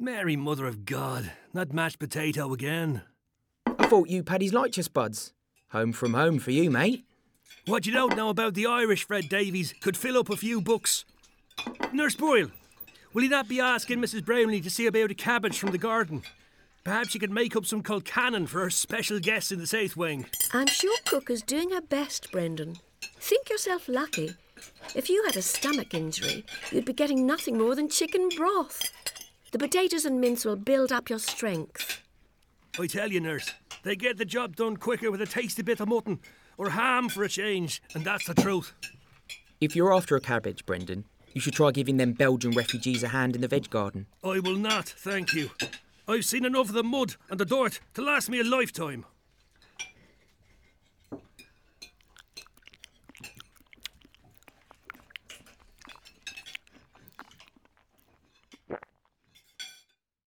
Mary, mother of God, not mashed potato again. I thought you Paddy's Lightchus buds. Home from home for you, mate. What you don't know about the Irish, Fred Davies, could fill up a few books. Nurse Boyle, will you not be asking Mrs. Brownlee to see about a cabbage from the garden? Perhaps she could make up some colcannon for her special guests in the South Wing. I'm sure Cook is doing her best, Brendan. Think yourself lucky. If you had a stomach injury, you'd be getting nothing more than chicken broth. The potatoes and mince will build up your strength. I tell you, nurse, they get the job done quicker with a tasty bit of mutton, or ham for a change, and that's the truth. If you're after a cabbage, Brendan, you should try giving them Belgian refugees a hand in the veg garden. I will not, thank you. I've seen enough of the mud and the dirt to last me a lifetime.